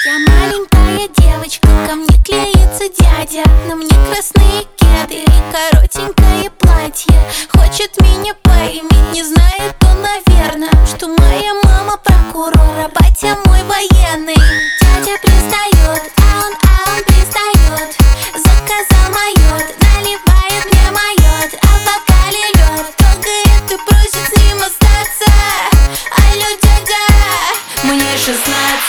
Я маленькая девочка, ко мне клеится дядя. На мне красные кеды и коротенькое платье. Хочет меня поиметь, не знает он, наверное, что моя мама прокурор, а батя мой военный. Дядя пристает, а он пристает. Заказал майот, наливает мне майот, а в бокале лед. Долго это просит с ним остаться. Алло, дядя, мне 16.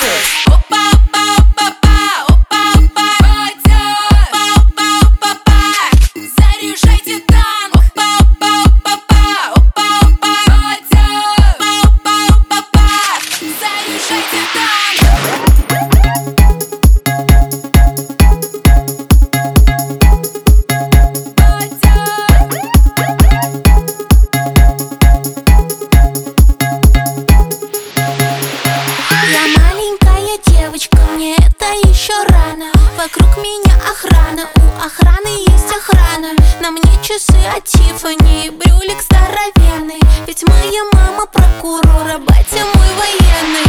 Мне это еще рано. Вокруг меня охрана, у охраны есть охрана. На мне часы от Тиффани, брюлик здоровенный. Ведь моя мама прокурор, а батя мой военный.